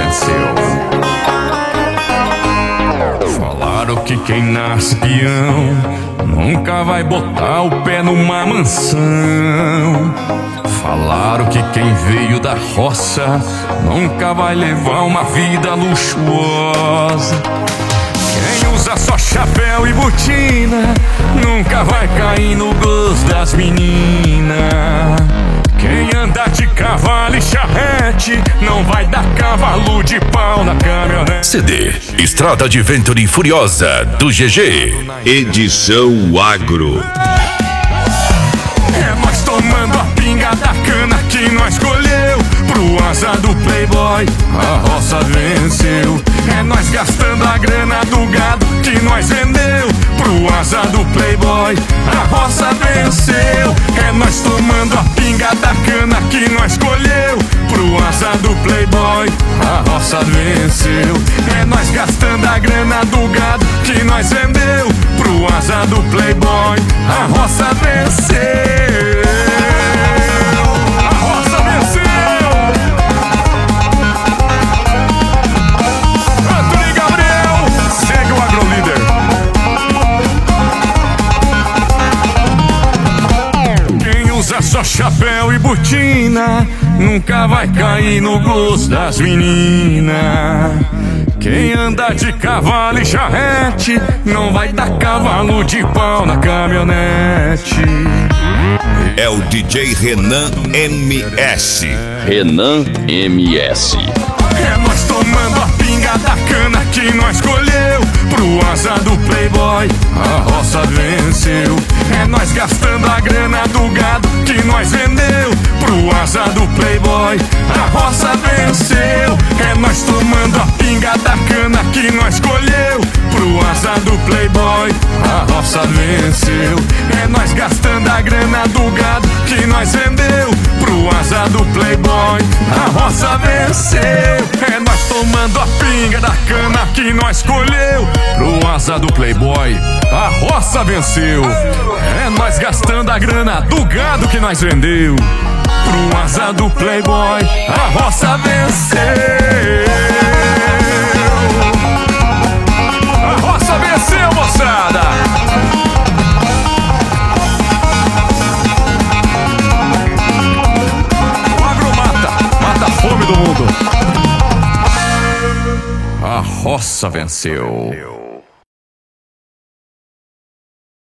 venceu. Falaram que quem nasce peão nunca vai botar o pé numa mansão. Falaram que quem veio da roça nunca vai levar uma vida luxuosa. Quem usa só chapéu e botina nunca vai cair no gosto das meninas. Quem anda de cavalo e charrete não vai dar cavalo de pau na caminhonete. CD Estrada Adventure Furiosa do GG. Edição Agro. É nós tomando a pinga da cana que nós colheu. Pro azar do playboy a roça venceu. É nós gastando a grana do gado que nós vendeu. Pro azar do playboy a roça venceu. É nós tomando a pinga da cana que nós colheu. Pro azar do playboy a roça venceu. É nós gastando a grana do gado que nós vendeu. Pro azar do playboy a roça venceu. A roça venceu. Antônio Gabriel, segue o AgroLíder. Quem usa só chapéu e botina nunca vai cair no gosto das meninas. Quem anda de cavalo e charrete não vai dar cavalo de pau na caminhonete. É o DJ Renan MS. Renan MS. É nós tomando a pinga da cana que nós colheu. Pro azar do playboy a roça venceu. É nós gastando a grana do gado que nós vendeu. Pro azar do playboy a roça venceu. É nós tomando a pinga da cana que nós colheu. Pro azar do playboy a roça venceu. É nós gastando a grana do gado que nós vendeu. Pro azar do playboy a roça venceu. É nós tomando a pinga da cana que nós colheu. Pro azar do playboy a roça venceu. É nós gastando a grana do gado que nós vendeu. Pro azar do playboy a roça venceu. A roça venceu, moçada. O agro mata a fome do mundo. A roça venceu.